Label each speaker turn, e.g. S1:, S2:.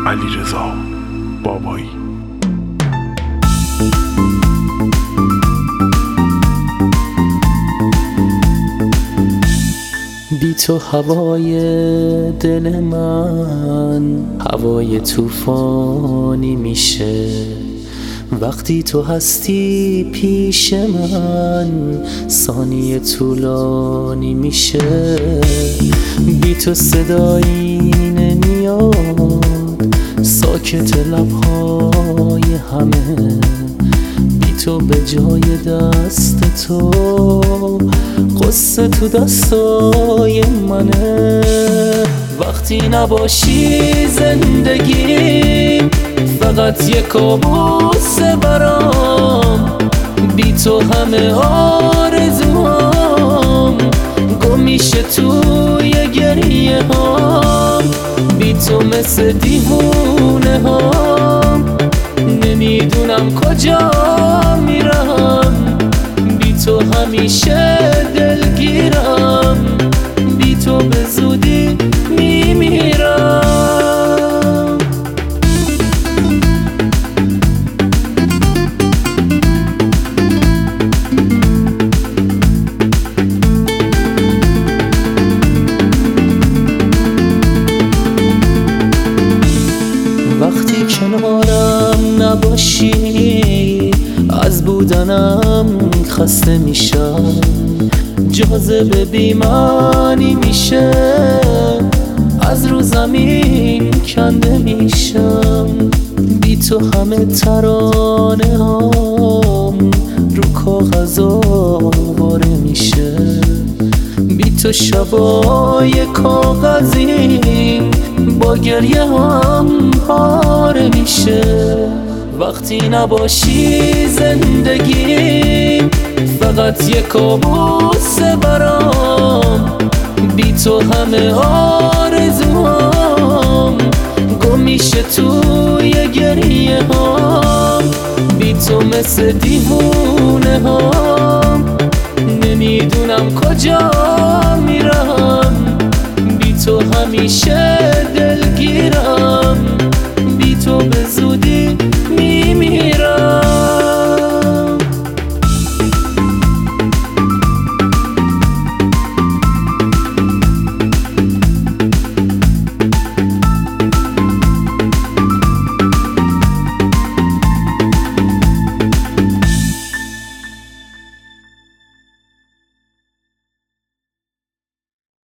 S1: علیرضا بابایی.
S2: بی تو هوای دل من هوای طوفانی میشه، وقتی تو هستی پیش من ثانیه طولانی میشه. بی تو صدایی نمیاد، ساکت لبهای همه، بی تو به جای دست تو قصه تو دستای منه. وقتی نباشی زندگیم فقط یک کابوس برام، بی تو همه آرزوام گم میشه توی گریه هام. بی تو مثل دیوونه هام نمیدونم کجا میرم، بی تو همیشه دلگیرم، بی تو به زودی میمیرم. وقتی کنارم نباشی از بودنم خسته میشم، جاذبه بی‌معنی میشه، از رو زمین کنده میشم. بی تو همه ترانه هام رو کاغذ آواره میشه، بی تو شبای کاغذیم با گریه هم پاره میشه. وقتی نباشی زندگیم فقط یک کابوس برام، بی تو همه آرزوام گم میشه توی گریه هام. بی تو مثل دیوونه هام نمیدونم کجا میرم، بی تو همیشه دلگیرم، بی تو به زودی